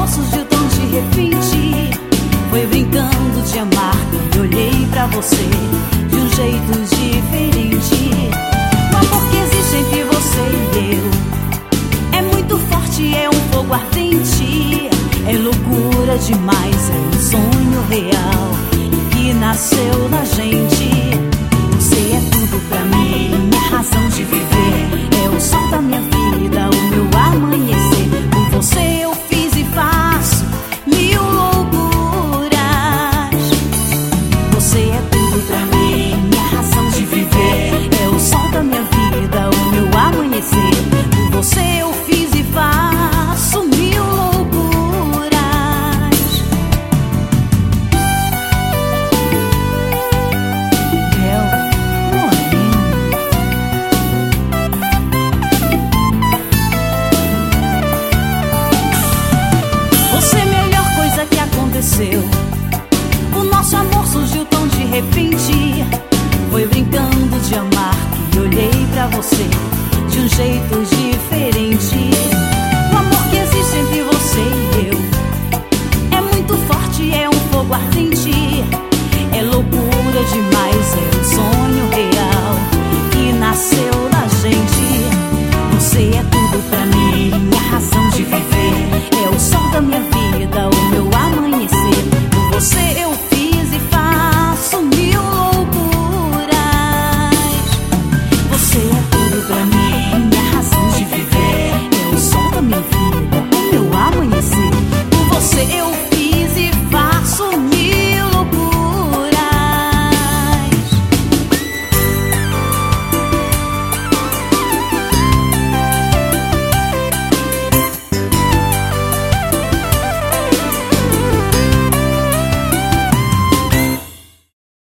amor surgiu tão de repente. Foi brincando de amar que eu olhei pra você de um jeito diferente. O amor que existe entre você e eu é muito forte, é um fogo ardente. É loucura demais, é um sonho real que nasceu na gente.